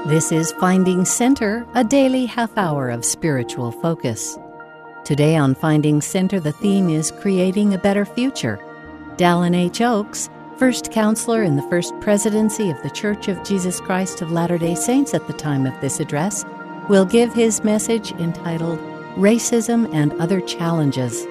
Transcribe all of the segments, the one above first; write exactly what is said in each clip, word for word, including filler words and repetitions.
This is Finding Center, a daily half hour of spiritual focus. Today on Finding Center, the theme is Creating a Better Future. Dallin H. Oaks, first counselor in the first presidency of the Church of Jesus Christ of Latter-day Saints at the time of this address, will give his message entitled Racism and Other Challenges.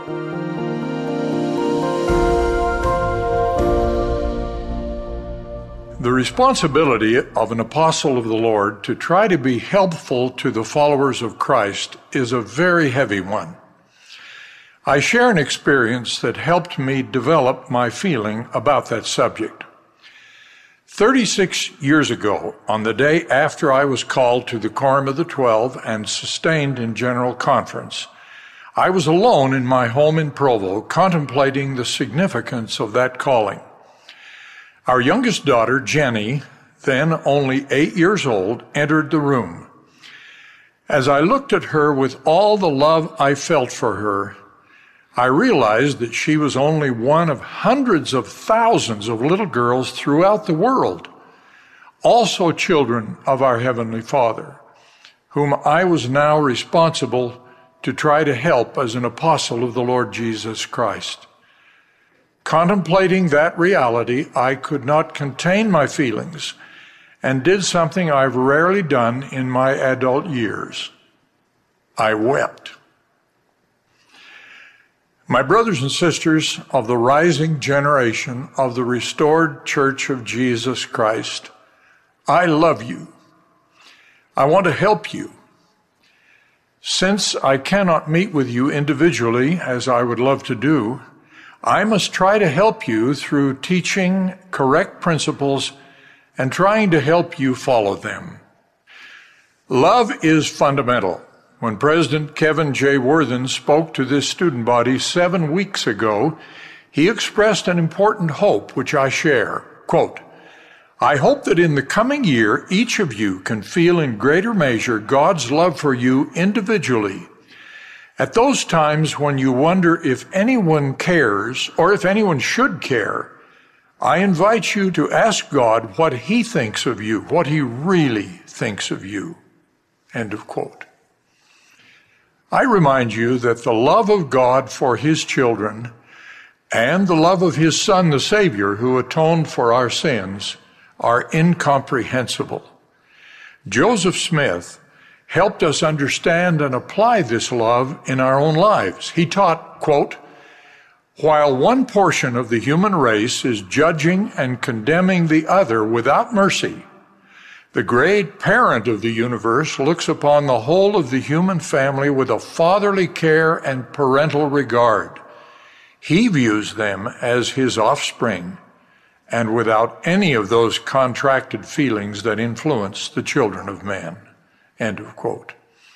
The responsibility of an apostle of the Lord to try to be helpful to the followers of Christ is a very heavy one. I share an experience that helped me develop my feeling about that subject. thirty-six years ago, on the day after I was called to the Quorum of the Twelve and sustained in General Conference, I was alone in my home in Provo contemplating the significance of that calling. Our youngest daughter, Jenny, then only eight years old, entered the room. As I looked at her with all the love I felt for her, I realized that she was only one of hundreds of thousands of little girls throughout the world, also children of our Heavenly Father, whom I was now responsible to try to help as an apostle of the Lord Jesus Christ. Contemplating that reality, I could not contain my feelings and did something I've rarely done in my adult years. I wept. My brothers and sisters of the rising generation of the restored Church of Jesus Christ, I love you. I want to help you. Since I cannot meet with you individually, as I would love to do, I must try to help you through teaching correct principles and trying to help you follow them. Love is fundamental. When President Kevin J. Worthen spoke to this student body seven weeks ago, he expressed an important hope, which I share. Quote, I hope that in the coming year, each of you can feel in greater measure God's love for you individually. At those times when you wonder if anyone cares or if anyone should care, I invite you to ask God what he thinks of you, what he really thinks of you. End of quote. I remind you that the love of God for his children and the love of his Son, the Savior, who atoned for our sins, are incomprehensible. Joseph Smith helped us understand and apply this love in our own lives. He taught, quote, while one portion of the human race is judging and condemning the other without mercy, the great parent of the universe looks upon the whole of the human family with a fatherly care and parental regard. He views them as his offspring and without any of those contracted feelings that influence the children of man. End of quote.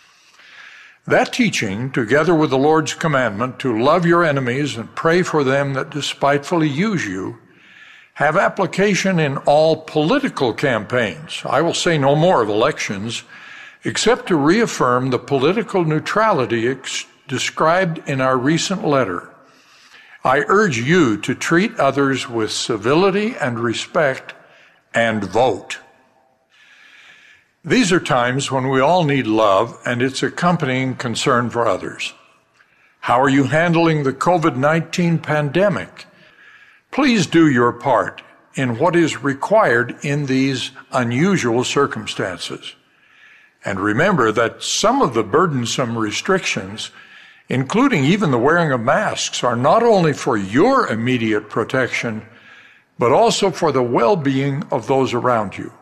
That teaching, together with the Lord's commandment to love your enemies and pray for them that despitefully use you, have application in all political campaigns. I will say no more of elections, except to reaffirm the political neutrality ex- described in our recent letter. I urge you to treat others with civility and respect and vote. These are times when we all need love and its accompanying concern for others. How are you handling the covid nineteen pandemic? Please do your part in what is required in these unusual circumstances. And remember that some of the burdensome restrictions, including even the wearing of masks, are not only for your immediate protection, but also for the well-being of those around you.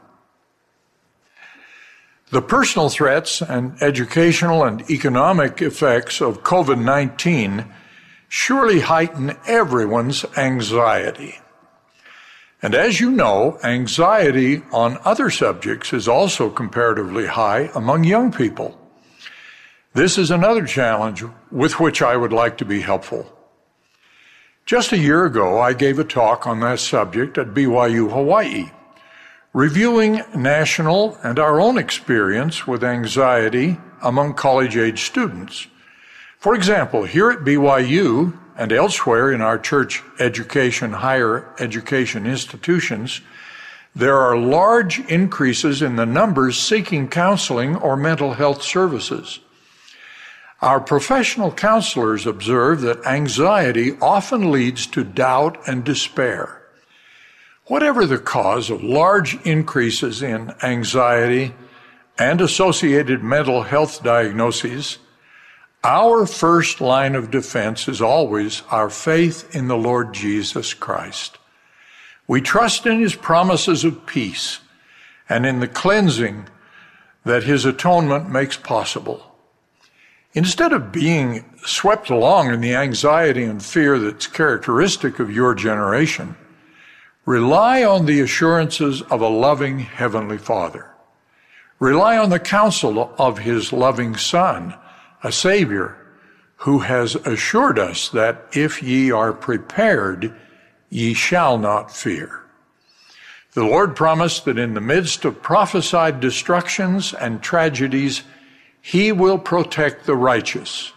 The personal threats and educational and economic effects of covid nineteen surely heighten everyone's anxiety. And as you know, anxiety on other subjects is also comparatively high among young people. This is another challenge with which I would like to be helpful. Just a year ago, I gave a talk on that subject at B Y U Hawaii, reviewing national and our own experience with anxiety among college-age students. For example, here at B Y U and elsewhere in our church education, higher education institutions, there are large increases in the numbers seeking counseling or mental health services. Our professional counselors observe that anxiety often leads to doubt and despair. Whatever the cause of large increases in anxiety and associated mental health diagnoses, our first line of defense is always our faith in the Lord Jesus Christ. We trust in his promises of peace and in the cleansing that his atonement makes possible. Instead of being swept along in the anxiety and fear that's characteristic of your generation, rely on the assurances of a loving Heavenly Father. Rely on the counsel of his loving Son, a Savior, who has assured us that if ye are prepared, ye shall not fear. The Lord promised that in the midst of prophesied destructions and tragedies, he will protect the righteous.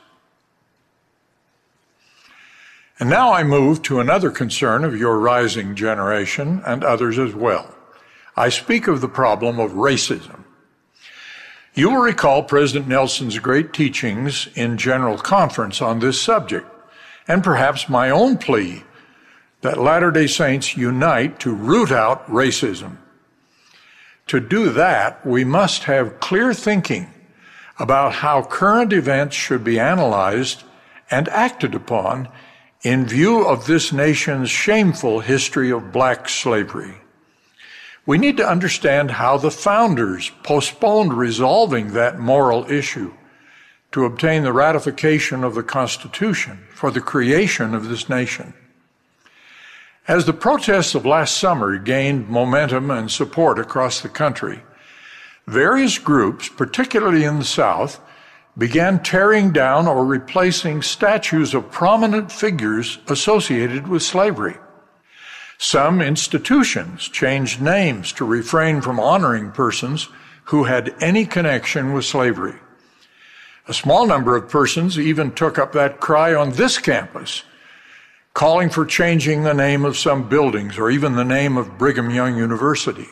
And now I move to another concern of your rising generation and others as well. I speak of the problem of racism. You will recall President Nelson's great teachings in General Conference on this subject, and perhaps my own plea that Latter-day Saints unite to root out racism. To do that, we must have clear thinking about how current events should be analyzed and acted upon in view of this nation's shameful history of black slavery. We need to understand how the founders postponed resolving that moral issue to obtain the ratification of the Constitution for the creation of this nation. As the protests of last summer gained momentum and support across the country, various groups, particularly in the South, began tearing down or replacing statues of prominent figures associated with slavery. Some institutions changed names to refrain from honoring persons who had any connection with slavery. A small number of persons even took up that cry on this campus, calling for changing the name of some buildings or even the name of Brigham Young University.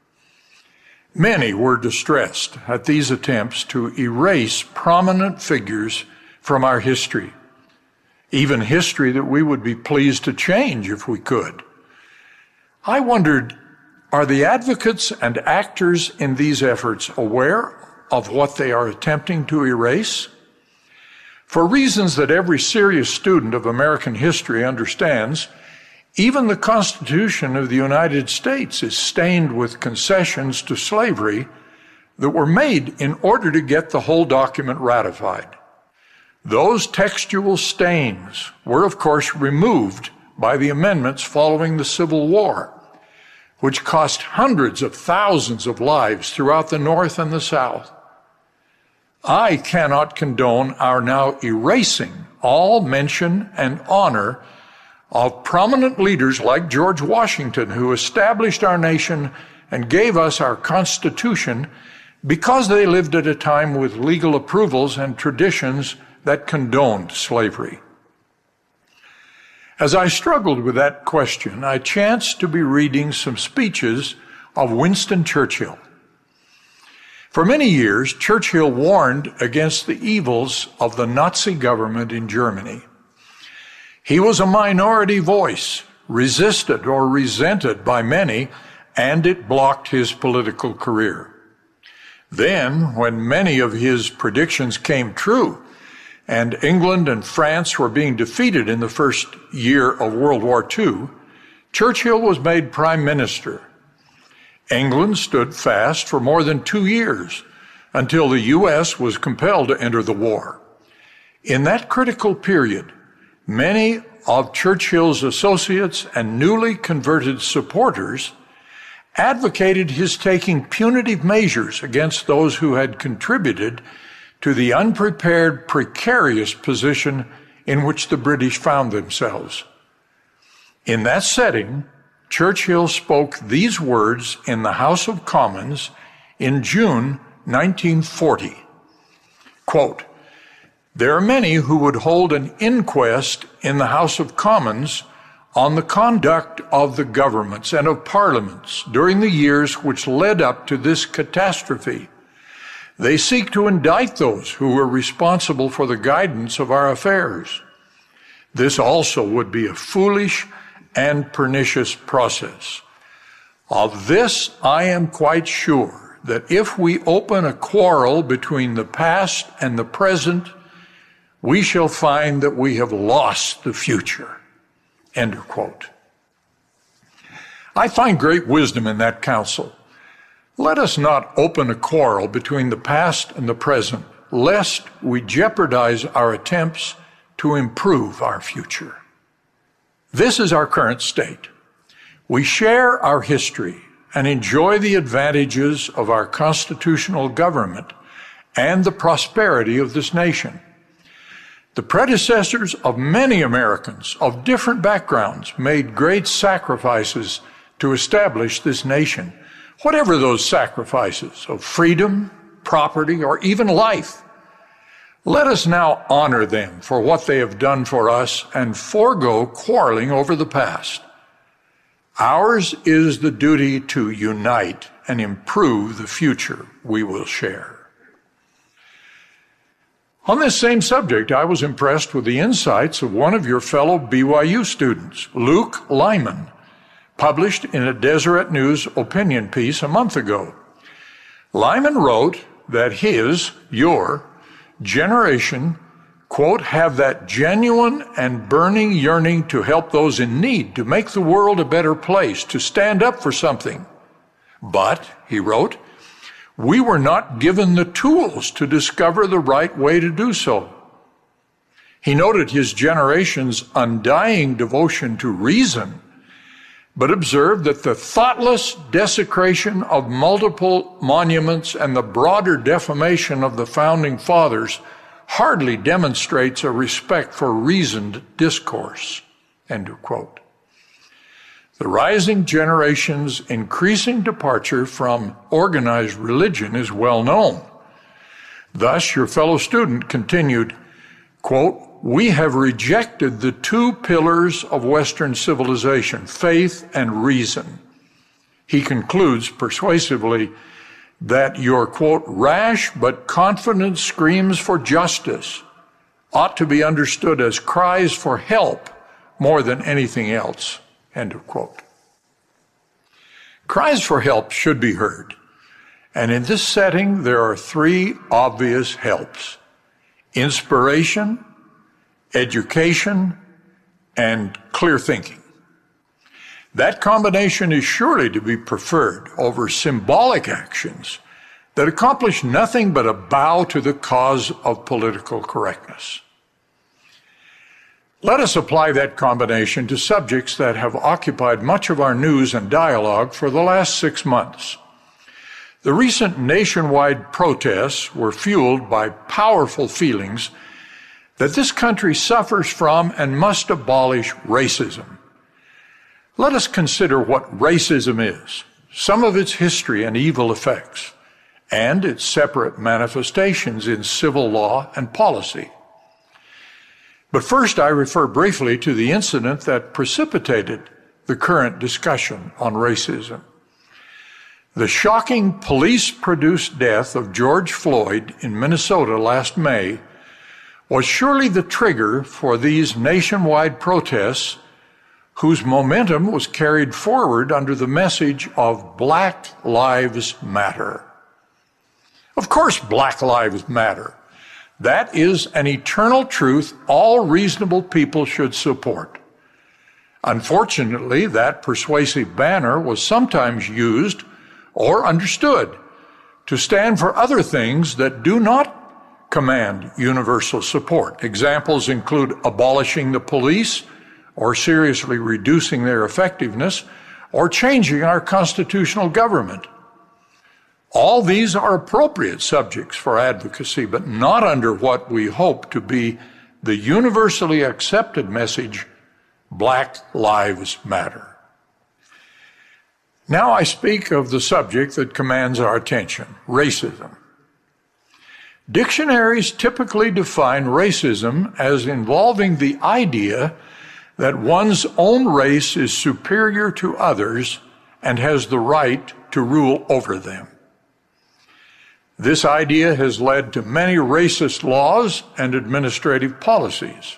Many were distressed at these attempts to erase prominent figures from our history, even history that we would be pleased to change if we could. I wondered, are the advocates and actors in these efforts aware of what they are attempting to erase? For reasons that every serious student of American history understands, even the Constitution of the United States is stained with concessions to slavery that were made in order to get the whole document ratified. Those textual stains were, of course, removed by the amendments following the Civil War, which cost hundreds of thousands of lives throughout the North and the South. I cannot condone our now erasing all mention and honor of prominent leaders like George Washington, who established our nation and gave us our Constitution because they lived at a time with legal approvals and traditions that condoned slavery. As I struggled with that question, I chanced to be reading some speeches of Winston Churchill. For many years, Churchill warned against the evils of the Nazi government in Germany. He was a minority voice, resisted or resented by many, and it blocked his political career. Then, when many of his predictions came true, and England and France were being defeated in the first year of World War Two, Churchill was made prime minister. England stood fast for more than two years until the U S was compelled to enter the war. In that critical period, many of Churchill's associates and newly converted supporters advocated his taking punitive measures against those who had contributed to the unprepared, precarious position in which the British found themselves. In that setting, Churchill spoke these words in the House of Commons in June nineteen forty. Quote, "There are many who would hold an inquest in the House of Commons on the conduct of the governments and of parliaments during the years which led up to this catastrophe. They seek to indict those who were responsible for the guidance of our affairs. This also would be a foolish and pernicious process. Of this I am quite sure, that if we open a quarrel between the past and the present, we shall find that we have lost the future. End of quote. I find great wisdom in that counsel. Let us not open a quarrel between the past and the present, lest we jeopardize our attempts to improve our future. This is our current state. We share our history and enjoy the advantages of our constitutional government and the prosperity of this nation. The predecessors of many Americans of different backgrounds made great sacrifices to establish this nation, whatever those sacrifices of freedom, property, or even life. Let us now honor them for what they have done for us and forego quarreling over the past. Ours is the duty to unite and improve the future we will share. On this same subject, I was impressed with the insights of one of your fellow B Y U students, Luke Lyman, published in a Deseret News opinion piece a month ago. Lyman wrote that his, your, generation, quote, have that genuine and burning yearning to help those in need, to make the world a better place, to stand up for something. But, he wrote, we were not given the tools to discover the right way to do so. He noted his generation's undying devotion to reason, but observed that the thoughtless desecration of multiple monuments and the broader defamation of the founding fathers hardly demonstrates a respect for reasoned discourse. End of quote. The rising generation's increasing departure from organized religion is well known. Thus, your fellow student continued, quote, we have rejected the two pillars of Western civilization, faith and reason. He concludes persuasively that your, quote, rash but confident screams for justice ought to be understood as cries for help more than anything else. End of quote. Cries for help should be heard. And in this setting, there are three obvious helps: inspiration, education, and clear thinking. That combination is surely to be preferred over symbolic actions that accomplish nothing but a bow to the cause of political correctness. Let us apply that combination to subjects that have occupied much of our news and dialogue for the last six months. The recent nationwide protests were fueled by powerful feelings that this country suffers from and must abolish racism. Let us consider what racism is, some of its history and evil effects, and its separate manifestations in civil law and policy. But first, I refer briefly to the incident that precipitated the current discussion on racism. The shocking police-produced death of George Floyd in Minnesota last May was surely the trigger for these nationwide protests, whose momentum was carried forward under the message of Black Lives Matter. Of course, Black Lives Matter. That is an eternal truth all reasonable people should support. Unfortunately, that persuasive banner was sometimes used or understood to stand for other things that do not command universal support. Examples include abolishing the police, or seriously reducing their effectiveness, or changing our constitutional government. All these are appropriate subjects for advocacy, but not under what we hope to be the universally accepted message, Black Lives Matter. Now I speak of the subject that commands our attention, racism. Dictionaries typically define racism as involving the idea that one's own race is superior to others and has the right to rule over them. This idea has led to many racist laws and administrative policies.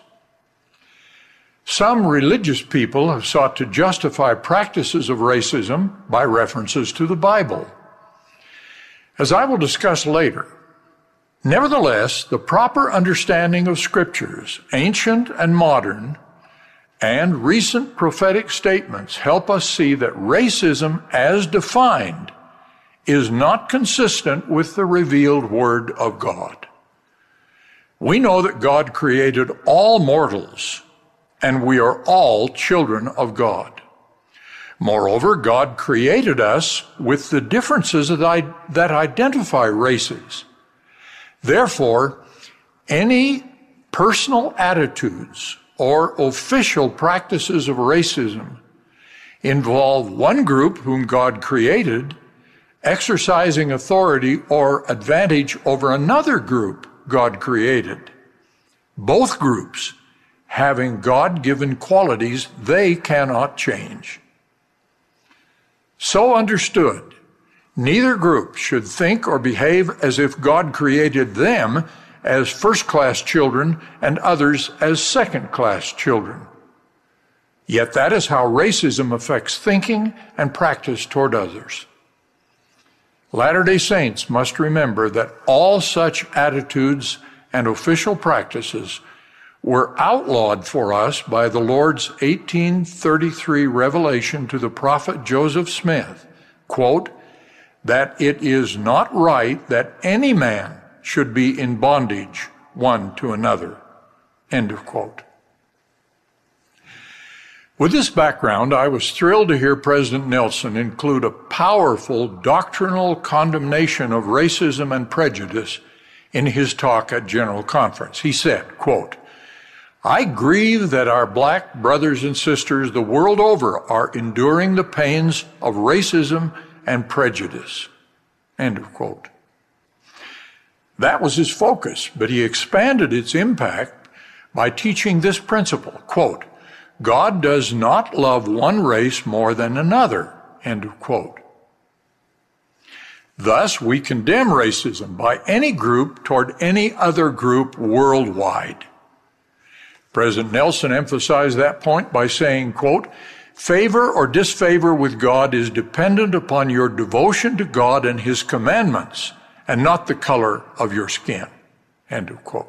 Some religious people have sought to justify practices of racism by references to the Bible. As I will discuss later, nevertheless, the proper understanding of scriptures, ancient and modern, and recent prophetic statements help us see that racism as defined is not consistent with the revealed Word of God. We know that God created all mortals, and we are all children of God. Moreover, God created us with the differences that identify races. Therefore, any personal attitudes or official practices of racism involve one group whom God created exercising authority or advantage over another group God created. Both groups having God-given qualities they cannot change. So understood, neither group should think or behave as if God created them as first-class children and others as second-class children. Yet that is how racism affects thinking and practice toward others. Latter-day Saints must remember that all such attitudes and official practices were outlawed for us by the Lord's eighteen thirty-three revelation to the prophet Joseph Smith, quote, that it is not right that any man should be in bondage one to another, end of quote. With this background, I was thrilled to hear President Nelson include a powerful doctrinal condemnation of racism and prejudice in his talk at General Conference. He said, quote, I grieve that our black brothers and sisters the world over are enduring the pains of racism and prejudice, end of quote. That was his focus, but he expanded its impact by teaching this principle, quote, God does not love one race more than another, end of quote. Thus, we condemn racism by any group toward any other group worldwide. President Nelson emphasized that point by saying, quote, favor or disfavor with God is dependent upon your devotion to God and His commandments, and not the color of your skin, end of quote.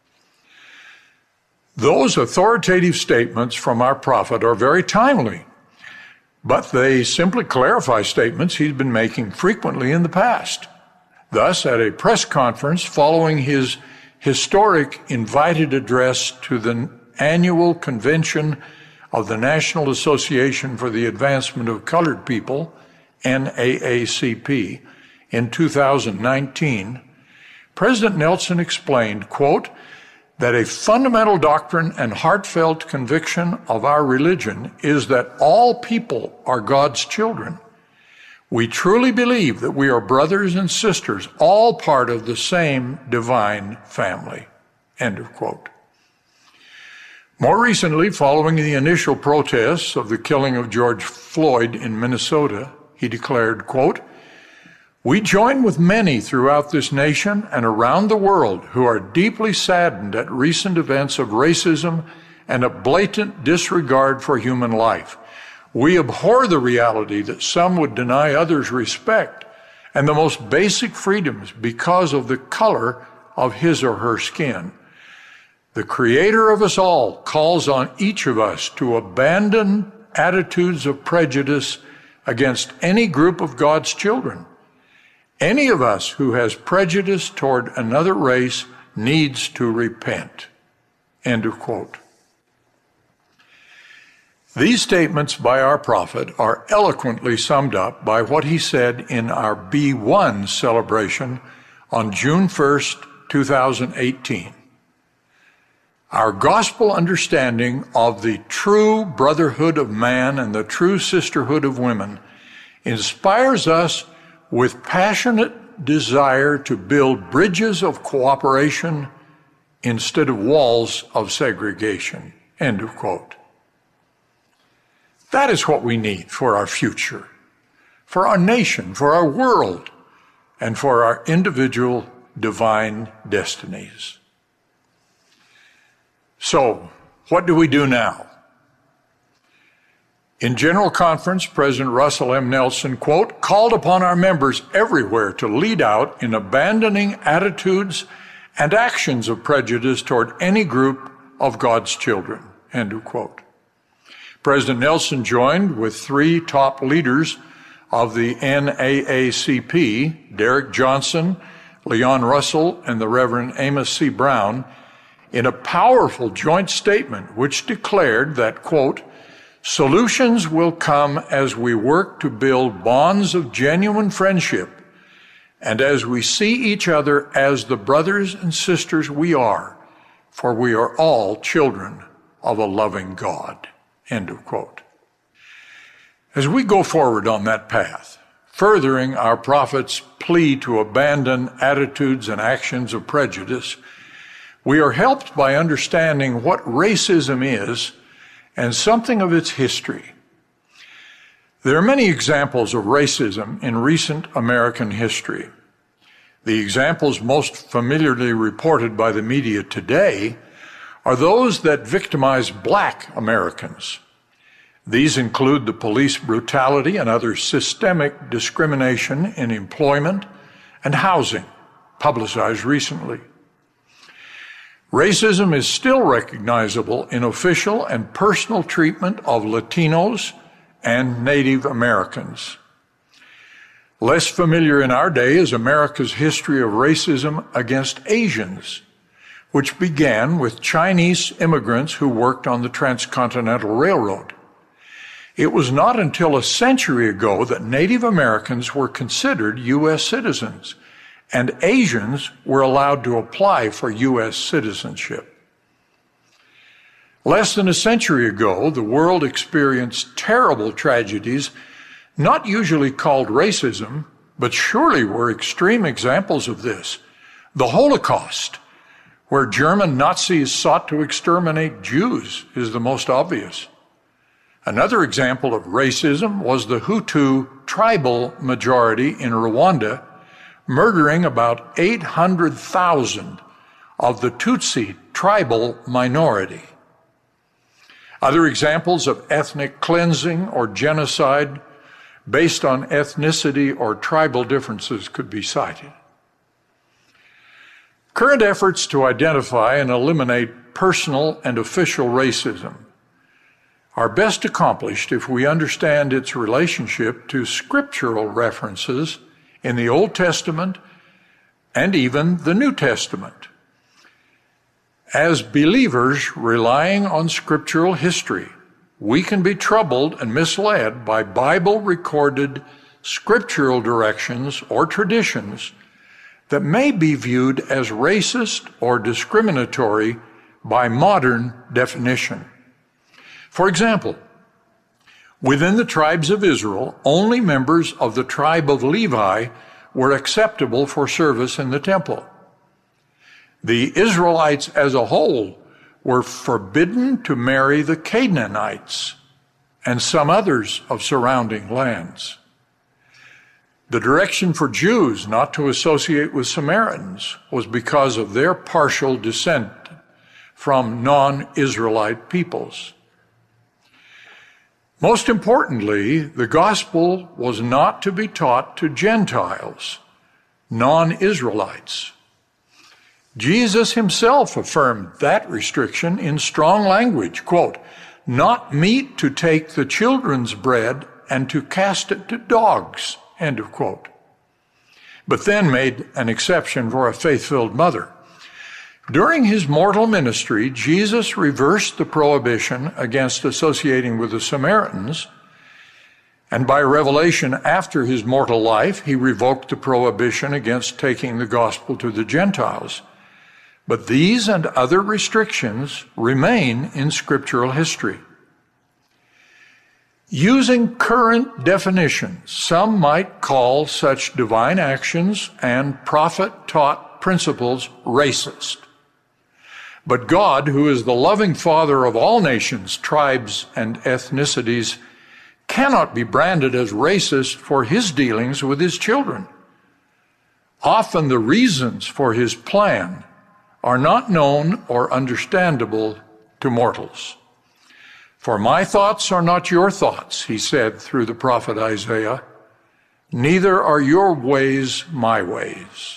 Those authoritative statements from our prophet are very timely, but they simply clarify statements he's been making frequently in the past. Thus, at a press conference following his historic invited address to the annual convention of the National Association for the Advancement of Colored People, N double A C P, in two thousand nineteen, President Nelson explained, quote, that a fundamental doctrine and heartfelt conviction of our religion is that all people are God's children. We truly believe that we are brothers and sisters, all part of the same divine family, end of quote. More recently, following the initial protests of the killing of George Floyd in Minnesota, he declared, quote, we join with many throughout this nation and around the world who are deeply saddened at recent events of racism and a blatant disregard for human life. We abhor the reality that some would deny others respect and the most basic freedoms because of the color of his or her skin. The Creator of us all calls on each of us to abandon attitudes of prejudice against any group of God's children. Any of us who has prejudice toward another race needs to repent. End of quote. These statements by our prophet are eloquently summed up by what he said in our B one celebration on June first, two thousand eighteen. Our gospel understanding of the true brotherhood of man and the true sisterhood of women inspires us with passionate desire to build bridges of cooperation instead of walls of segregation. End of quote. That is what we need for our future, for our nation, for our world, and for our individual divine destinies. So, what do we do now? In General Conference, President Russell M. Nelson, quote, called upon our members everywhere to lead out in abandoning attitudes and actions of prejudice toward any group of God's children, end of quote. President Nelson joined with three top leaders of the N double A C P, Derek Johnson, Leon Russell, and the Reverend Amos C. Brown, in a powerful joint statement which declared that, quote, solutions will come as we work to build bonds of genuine friendship and as we see each other as the brothers and sisters we are, for we are all children of a loving God, end of quote. As we go forward on that path, furthering our prophet's plea to abandon attitudes and actions of prejudice, we are helped by understanding what racism is and something of its history. There are many examples of racism in recent American history. The examples most familiarly reported by the media today are those that victimize black Americans. These include the police brutality and other systemic discrimination in employment and housing, publicized recently. Racism is still recognizable in official and personal treatment of Latinos and Native Americans. Less familiar in our day is America's history of racism against Asians, which began with Chinese immigrants who worked on the Transcontinental Railroad. It was not until a century ago that Native Americans were considered U S citizens, and Asians were allowed to apply for U S citizenship. Less than a century ago, the world experienced terrible tragedies, not usually called racism, but surely were extreme examples of this. The Holocaust, where German Nazis sought to exterminate Jews, is the most obvious. Another example of racism was the Hutu tribal majority in Rwanda, murdering about eight hundred thousand of the Tutsi tribal minority. Other examples of ethnic cleansing or genocide based on ethnicity or tribal differences could be cited. Current efforts to identify and eliminate personal and official racism are best accomplished if we understand its relationship to scriptural references in the Old Testament and even the New Testament. As believers relying on scriptural history, we can be troubled and misled by Bible-recorded scriptural directions or traditions that may be viewed as racist or discriminatory by modern definition. For example, within the tribes of Israel, only members of the tribe of Levi were acceptable for service in the temple. The Israelites as a whole were forbidden to marry the Canaanites and some others of surrounding lands. The direction for Jews not to associate with Samaritans was because of their partial descent from non-Israelite peoples. Most importantly, the gospel was not to be taught to Gentiles, non-Israelites. Jesus himself affirmed that restriction in strong language, quote, not meet to take the children's bread and to cast it to dogs, end of quote. But then made an exception for a faith-filled mother. During his mortal ministry, Jesus reversed the prohibition against associating with the Samaritans, and by revelation after his mortal life, he revoked the prohibition against taking the gospel to the Gentiles. But these and other restrictions remain in scriptural history. Using current definitions, some might call such divine actions and prophet-taught principles racist. But God, who is the loving Father of all nations, tribes, and ethnicities, cannot be branded as racist for his dealings with his children. Often the reasons for his plan are not known or understandable to mortals. For my thoughts are not your thoughts, he said through the prophet Isaiah. Neither are your ways my ways.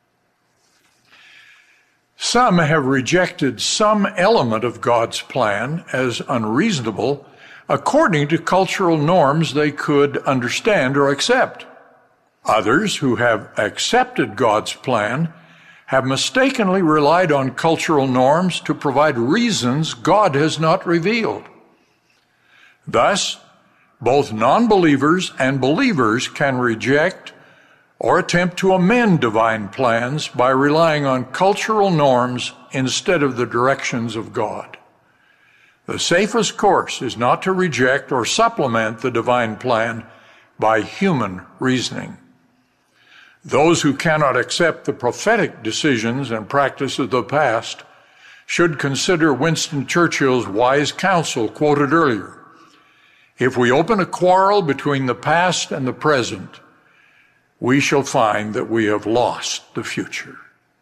Some have rejected some element of God's plan as unreasonable according to cultural norms they could understand or accept. Others who have accepted God's plan have mistakenly relied on cultural norms to provide reasons God has not revealed. Thus, both non-believers and believers can reject or attempt to amend divine plans by relying on cultural norms instead of the directions of God. The safest course is not to reject or supplement the divine plan by human reasoning. Those who cannot accept the prophetic decisions and practices of the past should consider Winston Churchill's wise counsel quoted earlier. If we open a quarrel between the past and the present, we shall find that we have lost the future.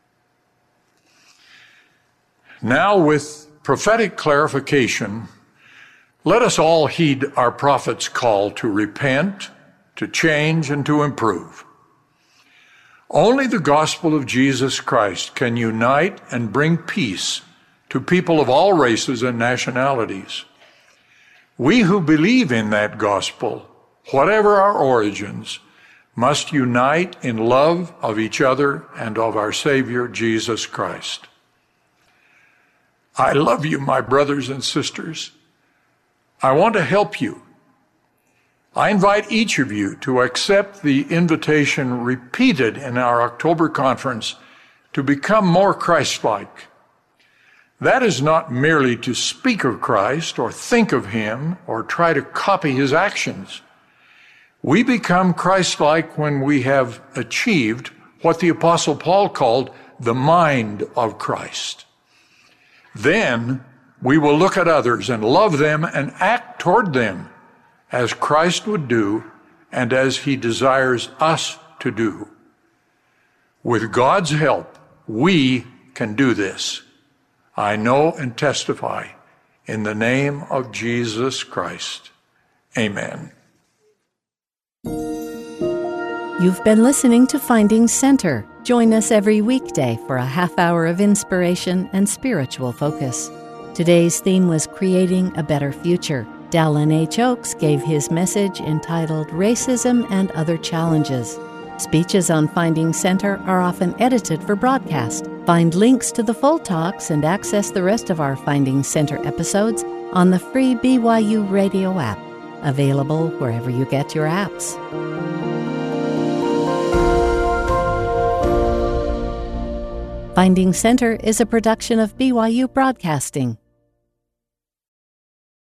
Now, with prophetic clarification, let us all heed our prophet's call to repent, to change, and to improve. Only the gospel of Jesus Christ can unite and bring peace to people of all races and nationalities. We who believe in that gospel, whatever our origins, must unite in love of each other and of our Savior, Jesus Christ. I love you, my brothers and sisters. I want to help you. I invite each of you to accept the invitation repeated in our October conference to become more Christ-like. That is not merely to speak of Christ or think of him or try to copy his actions. We become Christ-like when we have achieved what the Apostle Paul called the mind of Christ. Then we will look at others and love them and act toward them as Christ would do and as he desires us to do. With God's help, we can do this. I know and testify in the name of Jesus Christ. Amen. You've been listening to Finding Center. Join us every weekday for a half hour of inspiration and spiritual focus. Today's theme was Creating a Better Future. Dallin H. Oaks gave his message entitled Racism and Other Challenges. Speeches on Finding Center are often edited for broadcast. Find links to the full talks and access the rest of our Finding Center episodes on the free B Y U radio app, available wherever you get your apps. Finding Center is a production of B Y U Broadcasting.